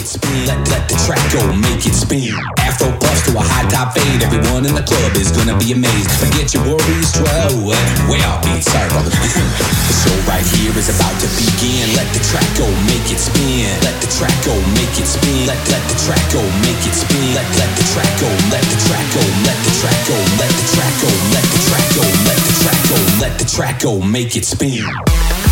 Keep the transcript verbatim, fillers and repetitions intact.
it spin. Let, let the track go, make it spin. Afro bust to a high top fade. Everyone in the club is gonna be amazed. Forget your worries, trouble. Way off beat, sorry brother. The show right here is about to begin. Let the track go, make it spin. Let the track go, make it spin. Let, let the track go, make it spin. Let, let the track go, let the track go, let the track go, let the track go, let the track go, let the track go, let the track go, make it spin.